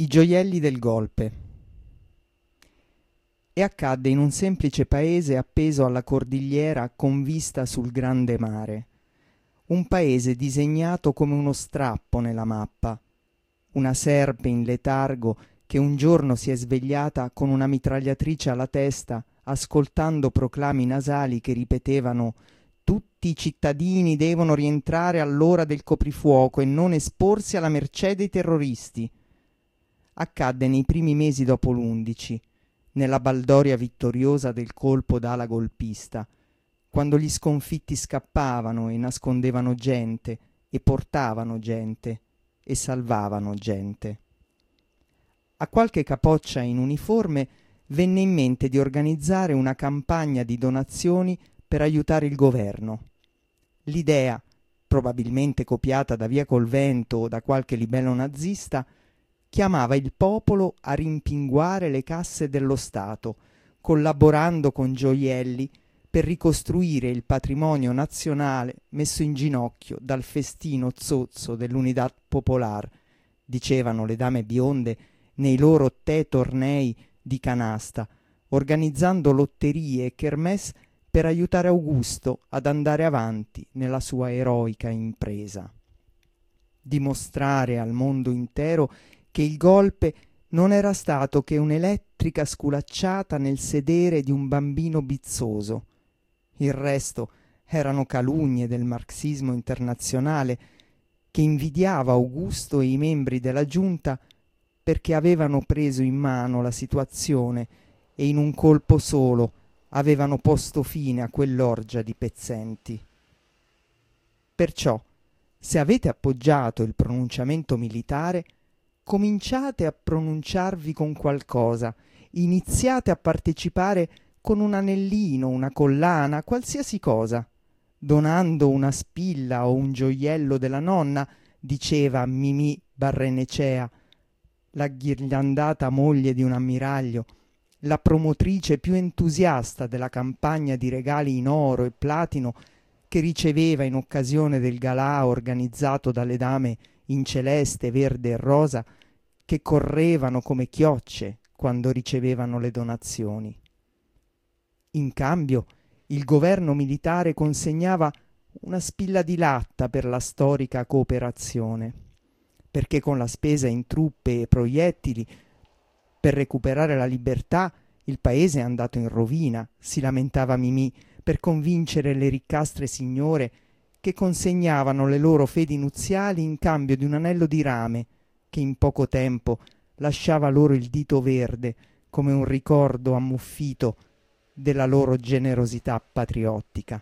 I gioielli del golpe. E accadde in un semplice paese appeso alla cordigliera con vista sul grande mare. Un paese disegnato come uno strappo nella mappa. Una serpe in letargo che un giorno si è svegliata con una mitragliatrice alla testa, ascoltando proclami nasali che ripetevano: tutti i cittadini devono rientrare all'ora del coprifuoco e non esporsi alla mercé dei terroristi. Accadde nei primi mesi dopo l'11, nella baldoria vittoriosa del colpo d'ala golpista, quando gli sconfitti scappavano e nascondevano gente e portavano gente e salvavano gente. A qualche capoccia in uniforme venne in mente di organizzare una campagna di donazioni per aiutare il governo. L'idea, probabilmente copiata da Via col Vento o da qualche libello nazista, chiamava il popolo a rimpinguare le casse dello Stato, collaborando con gioielli per ricostruire il patrimonio nazionale messo in ginocchio dal festino zozzo dell'Unidad Popular, dicevano le dame bionde nei loro tornei di canasta, organizzando lotterie e kermesse per aiutare Augusto ad andare avanti nella sua eroica impresa. Dimostrare al mondo intero che il golpe non era stato che un'elettrica sculacciata nel sedere di un bambino bizzoso. Il resto erano calunnie del marxismo internazionale che invidiava Augusto e i membri della giunta perché avevano preso in mano la situazione e in un colpo solo avevano posto fine a quell'orgia di pezzenti. Perciò, se avete appoggiato il pronunciamento militare, cominciate a pronunciarvi con qualcosa, iniziate a partecipare con un anellino, una collana, qualsiasi cosa, donando una spilla o un gioiello della nonna, diceva Mimì Barrenecea, la ghirlandata moglie di un ammiraglio, la promotrice più entusiasta della campagna di regali in oro e platino che riceveva in occasione del galà organizzato dalle dame in celeste, verde e rosa, che correvano come chiocce quando ricevevano le donazioni. In cambio, il governo militare consegnava una spilla di latta per la storica cooperazione, perché con la spesa in truppe e proiettili per recuperare la libertà il paese è andato in rovina, si lamentava Mimì, per convincere le riccastre signore che consegnavano le loro fedi nuziali in cambio di un anello di rame che in poco tempo lasciava loro il dito verde come un ricordo ammuffito della loro generosità patriottica.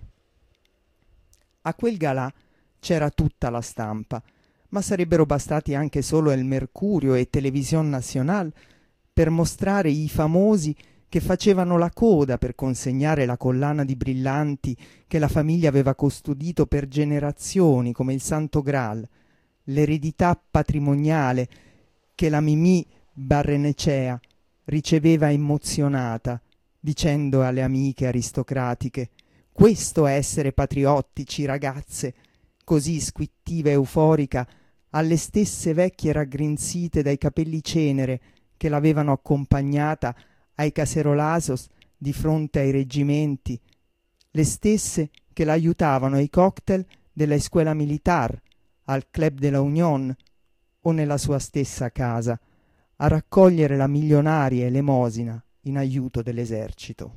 A quel galà c'era tutta la stampa, ma sarebbero bastati anche solo El Mercurio e Télévision Nationale per mostrare i famosi che facevano la coda per consegnare la collana di brillanti che la famiglia aveva custodito per generazioni come il Santo Graal, l'eredità patrimoniale che la Mimì Barrenecea riceveva emozionata, dicendo alle amiche aristocratiche: questo è essere patriottici, ragazze, così squittiva e euforica alle stesse vecchie raggrinzite dai capelli cenere che l'avevano accompagnata ai caserolasos di fronte ai reggimenti, le stesse che la aiutavano ai cocktail della Escuela Militar, al Club de la Unión o nella sua stessa casa, a raccogliere la milionaria elemosina in aiuto dell'esercito.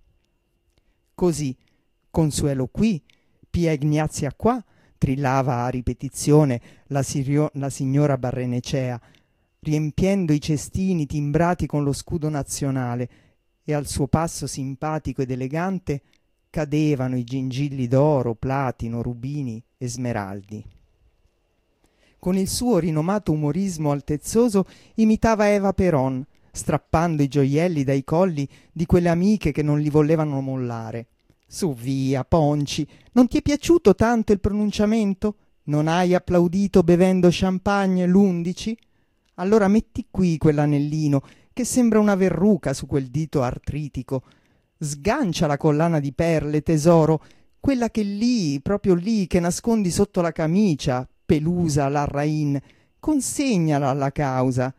Così, Consuelo qui, Pia Ignazia qua, trillava a ripetizione la signora Barrenecea, riempiendo i cestini timbrati con lo scudo nazionale, e al suo passo simpatico ed elegante cadevano i gingilli d'oro, platino, rubini e smeraldi. Con il suo rinomato umorismo altezzoso imitava Eva Peron, strappando i gioielli dai colli di quelle amiche che non li volevano mollare. Su via, Ponci, non ti è piaciuto tanto il pronunciamento? Non hai applaudito bevendo champagne l'11? Allora metti qui quell'anellino che sembra una verruca su quel dito artritico. Sgancia la collana di perle, tesoro, quella che lì, proprio lì, che nascondi sotto la camicia, pelusa la Rain, consegnala alla causa.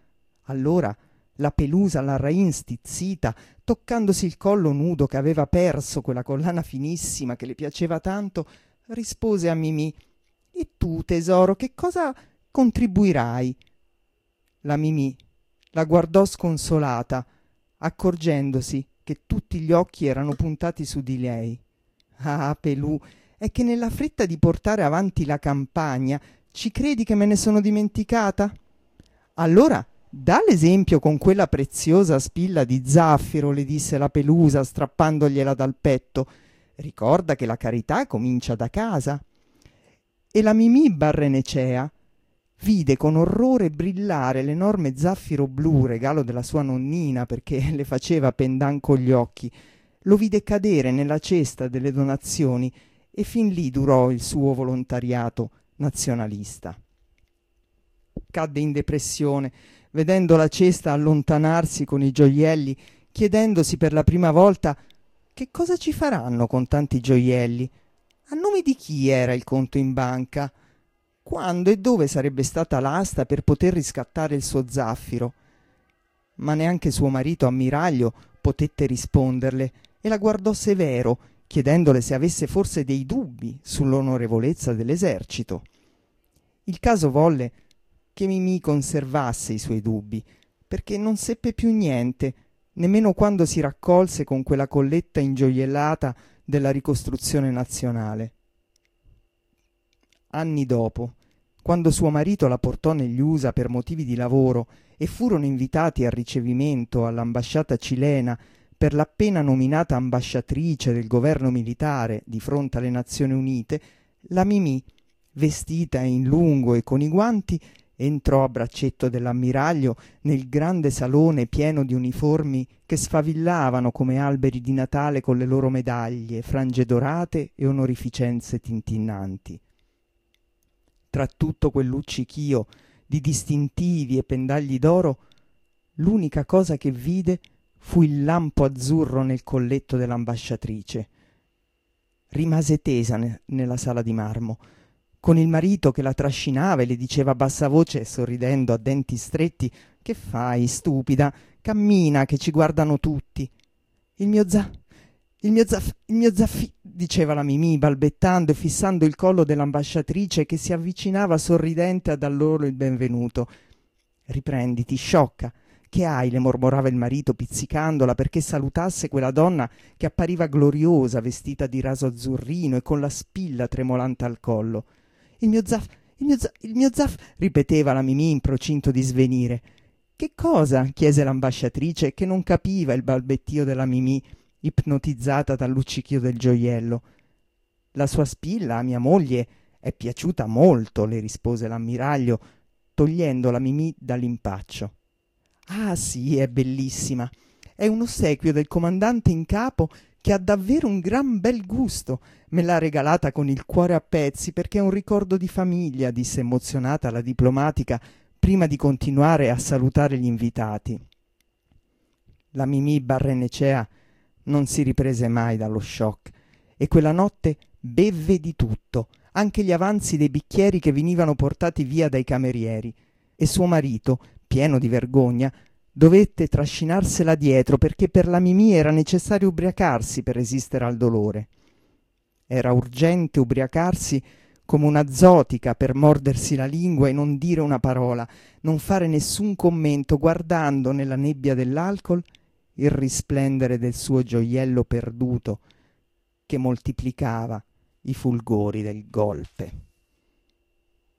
Allora la Pelusa, la Rain stizzita, toccandosi il collo nudo che aveva perso quella collana finissima che le piaceva tanto, rispose a Mimì: «E tu, tesoro, che cosa contribuirai?» La Mimì la guardò sconsolata, accorgendosi che tutti gli occhi erano puntati su di lei. «Ah, Pelù, è che nella fretta di portare avanti la campagna ci credi che me ne sono dimenticata? Allora dà l'esempio con quella preziosa spilla di zaffiro», le disse la Pelusa strappandogliela dal petto. «Ricorda che la carità comincia da casa». E la Mimì Barrenecea vide con orrore brillare l'enorme zaffiro blu, regalo della sua nonnina perché le faceva pendan con gli occhi. Lo vide cadere nella cesta delle donazioni e fin lì durò il suo volontariato nazionalista. Cadde in depressione vedendo la cesta allontanarsi con i gioielli, chiedendosi per la prima volta che cosa ci faranno con tanti gioielli, a nome di chi era il conto in banca, quando e dove sarebbe stata l'asta per poter riscattare il suo zaffiro. Ma neanche suo marito ammiraglio potette risponderle e la guardò severo, chiedendole se avesse forse dei dubbi sull'onorevolezza dell'esercito. Il caso volle che Mimì conservasse i suoi dubbi, perché non seppe più niente, nemmeno quando si raccolse con quella colletta ingioiellata della ricostruzione nazionale. Anni dopo, quando suo marito la portò negli USA per motivi di lavoro e furono invitati al ricevimento all'ambasciata cilena per l'appena nominata ambasciatrice del governo militare di fronte alle Nazioni Unite, la Mimì, vestita in lungo e con i guanti, entrò a braccetto dell'ammiraglio nel grande salone pieno di uniformi che sfavillavano come alberi di Natale con le loro medaglie, frange dorate e onorificenze tintinnanti. Tra tutto quel luccichio di distintivi e pendagli d'oro, l'unica cosa che vide fu il lampo azzurro nel colletto dell'ambasciatrice. Rimase tesa nella sala di marmo, con il marito che la trascinava e le diceva a bassa voce, sorridendo a denti stretti: «Che fai, stupida? Cammina, che ci guardano tutti». Il mio zaffi», diceva la Mimì, balbettando e fissando il collo dell'ambasciatrice che si avvicinava sorridente a dar loro il benvenuto. «Riprenditi, sciocca. Che hai?» le mormorava il marito pizzicandola perché salutasse quella donna che appariva gloriosa, vestita di raso azzurrino e con la spilla tremolante al collo. Il mio zaff», ripeteva la Mimì in procinto di svenire. «Che cosa?» chiese l'ambasciatrice, che non capiva il balbettio della Mimì, ipnotizzata dal luccichio del gioiello. «La sua spilla a mia moglie è piaciuta molto», le rispose l'ammiraglio, togliendo la Mimì dall'impaccio. «Ah sì, è bellissima. È un ossequio del comandante in capo che ha davvero un gran bel gusto. Me l'ha regalata con il cuore a pezzi perché è un ricordo di famiglia», disse emozionata la diplomatica prima di continuare a salutare gli invitati. La Mimì Barrenecea non si riprese mai dallo shock e quella notte bevve di tutto, anche gli avanzi dei bicchieri che venivano portati via dai camerieri, e suo marito, pieno di vergogna, dovette trascinarsela dietro perché per la Mimì era necessario ubriacarsi per resistere al dolore. Era urgente ubriacarsi come una zotica per mordersi la lingua e non dire una parola, non fare nessun commento, guardando nella nebbia dell'alcol il risplendere del suo gioiello perduto che moltiplicava i fulgori del golpe.